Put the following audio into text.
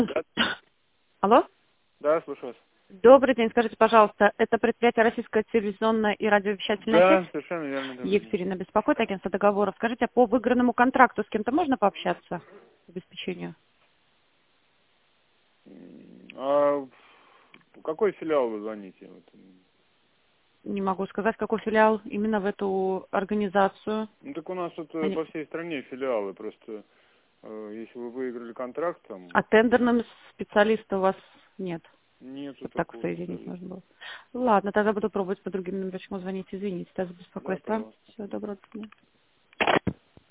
Да, Алло? да, слушаю вас. Добрый день. Скажите, пожалуйста, это предприятие «Российская телевизионная и радиовещательная Да, сеть»? совершенно верно, добрый день. Екатерина беспокоит, агентство договоров. Скажите, а по выигранному контракту с кем-то можно пообщаться по обеспечению? А какой филиал вы звоните? Вот. Не могу сказать, какой филиал именно в эту организацию. Ну так у нас тут Они- по всей стране филиалы, просто если вы выиграли контракт, там А тендерным специалиста у вас нет, нету чтобы так такого соединить специалиста. можно было. Ладно, тогда буду пробовать по другим номерочкам звонить. Извините, да, за Да, беспокойство. пожалуйста. Всего доброго дня.